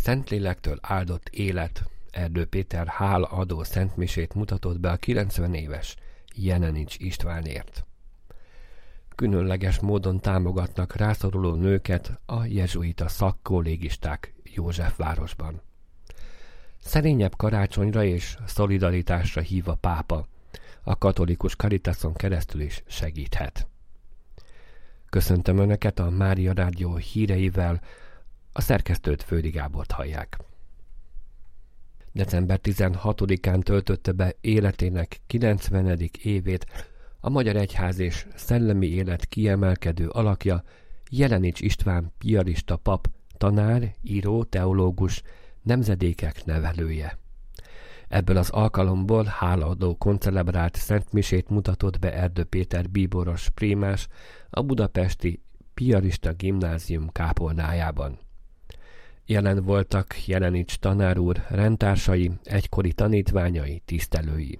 Szentlélektől áldott élet Erdő Péter hálaadó szentmisét mutatott be a 90 éves Jenenics Istvánért. Különleges módon támogatnak rászoruló nőket a jezsuita szakkollégisták Józsefvárosban. Szerényebb karácsonyra és szolidaritásra hív a pápa, a katolikus Caritason keresztül is segíthet. Köszöntöm Önöket a Mária Rádió híreivel, a szerkesztőt Földi Gábort hallják. December 16-án töltötte be életének 90. évét a Magyar Egyház és szellemi élet kiemelkedő alakja, Jenenics István piarista pap, tanár, író, teológus, nemzedékek nevelője. Ebből az alkalomból hálaadó koncelebrált szentmisét mutatott be Erdő Péter bíboros prémás a budapesti piarista gimnázium kápolnájában. Jelen voltak Jenenics tanár úr rendtársai, egykori tanítványai, tisztelői.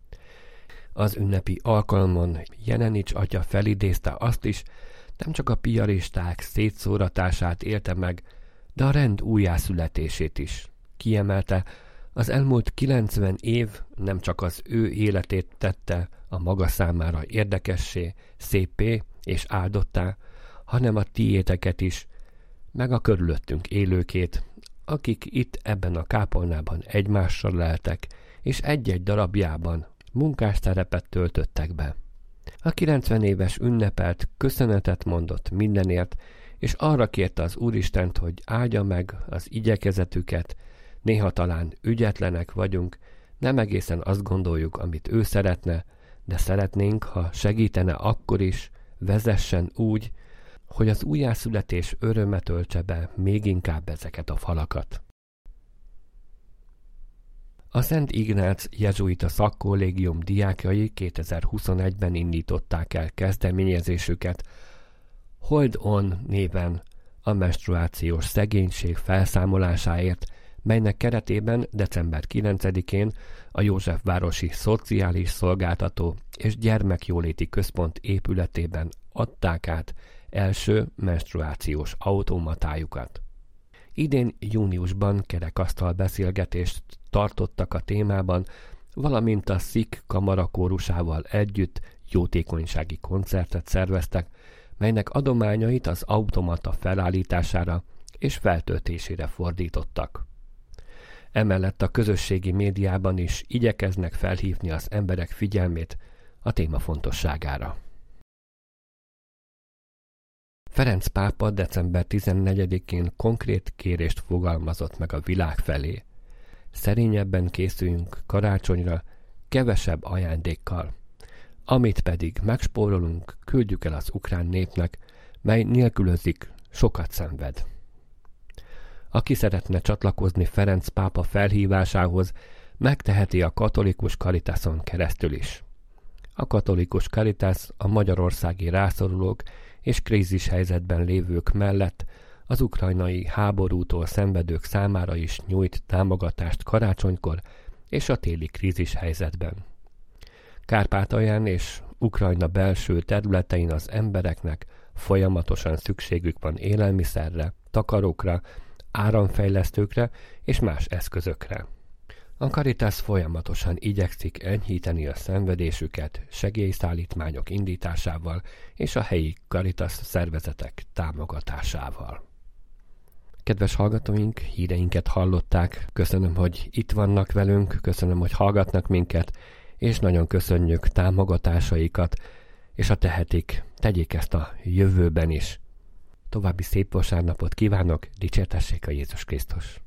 Az ünnepi alkalmon Jenenics atya felidézte azt is, nem csak a piaristák szétszóratását élte meg, de a rend újjászületését is. Kiemelte, az elmúlt 90 év nem csak az ő életét tette a maga számára érdekessé, szépé és áldottá, hanem a tiéteket is, meg a körülöttünk élőkét, akik itt ebben a kápolnában egymással leltek, és egy-egy darabjában munkásszerepet töltöttek be. A 90 éves ünnepelt köszönetet mondott mindenért, és arra kérte az Úristent, hogy áldja meg az igyekezetüket, néha talán ügyetlenek vagyunk, nem egészen azt gondoljuk, amit ő szeretne, de szeretnénk, ha segítene akkor is, vezessen úgy, hogy az újjászületés öröme töltse be még inkább ezeket a falakat. A Szent Ignác jezsuita szakkollégium diákjai 2021-ben indították el kezdeményezésüket Hold On néven a menstruációs szegénység felszámolásáért, melynek keretében december 9-én a Józsefvárosi Szociális Szolgáltató és Gyermekjóléti Központ épületében adták át első menstruációs automatájukat. Idén júniusban kerekasztal beszélgetést tartottak a témában, valamint a SZIK kamarakórusával együtt jótékonysági koncertet szerveztek, melynek adományait az automata felállítására és feltöltésére fordítottak. Emellett a közösségi médiában is igyekeznek felhívni az emberek figyelmét a téma fontosságára. Ferenc pápa december 14-én konkrét kérést fogalmazott meg a világ felé. Szerényebben készüljünk karácsonyra, kevesebb ajándékkal. Amit pedig megspórolunk, küldjük el az ukrán népnek, mely nélkülözik, sokat szenved. Aki szeretne csatlakozni Ferenc pápa felhívásához, megteheti a katolikus Caritason keresztül is. A katolikus Caritas a magyarországi rászorulók és krízis helyzetben lévők mellett az ukrajnai háborútól szenvedők számára is nyújt támogatást karácsonykor és a téli krízis helyzetben. Kárpátalján és Ukrajna belső területein az embereknek folyamatosan szükségük van élelmiszerre, takarókra, áramfejlesztőkre és más eszközökre. A Caritas folyamatosan igyekszik enyhíteni a szenvedésüket segélyszállítmányok indításával és a helyi Caritas szervezetek támogatásával. Kedves hallgatóink, híreinket hallották, köszönöm, hogy itt vannak velünk, köszönöm, hogy hallgatnak minket, és nagyon köszönjük támogatásaikat, és ha tehetik, tegyék ezt a jövőben is. További szép vasárnapot kívánok, dicsértessék a Jézus Krisztus!